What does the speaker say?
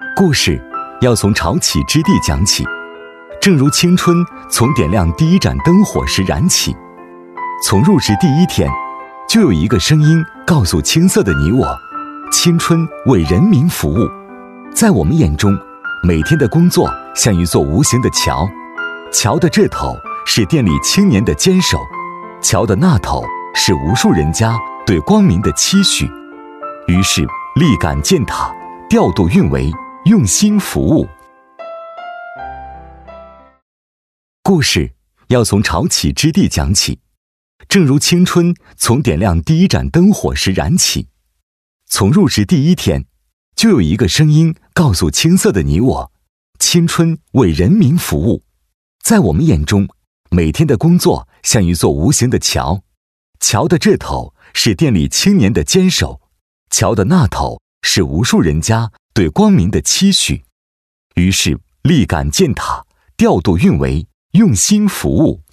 故事要从潮起之地讲起，正如青春从点亮第一盏灯火时燃起。从入职第一天，就有一个声音告诉青涩的你我，青春为人民服务。在我们眼中，每天的工作像一座无形的桥，桥的这头是店里青年的坚守，桥的那头是无数人家对光明的期许。于是立杆建塔，调度运维，用心服务。故事要从潮起之地讲起，正如青春从点亮第一盏灯火时燃起。从入职第一天，就有一个声音告诉青涩的你我，青春为人民服务。在我们眼中，每天的工作像一座无形的桥，桥的这头是店里青年的坚守，桥的那头是无数人家对光明的期许。于是立杆建塔，调度运维，用心服务。